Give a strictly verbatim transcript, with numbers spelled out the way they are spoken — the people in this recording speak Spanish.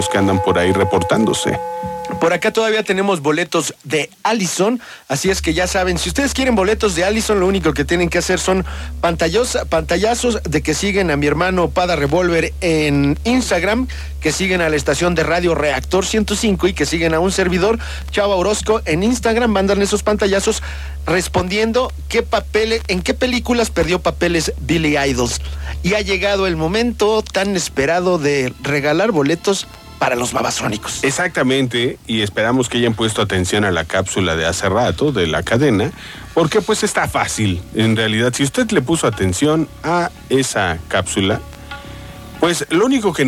que andan por ahí reportándose. Por acá todavía tenemos boletos de Allison, así es que ya saben, si ustedes quieren boletos de Allison, lo único que tienen que hacer son pantallos, pantallazos de que siguen a mi hermano Pada Revolver en Instagram, que siguen a la estación de radio Reactor ciento cinco y que siguen a un servidor, Chava Orozco, en Instagram. Mandan esos pantallazos respondiendo qué papeles, en qué películas perdió papeles Billy Idol. Y ha llegado el momento tan esperado de regalar boletos para los babasónicos. Exactamente, y esperamos que hayan puesto atención a la cápsula de hace rato, de la cadena, porque pues está fácil. En realidad, si usted le puso atención a esa cápsula, pues lo único que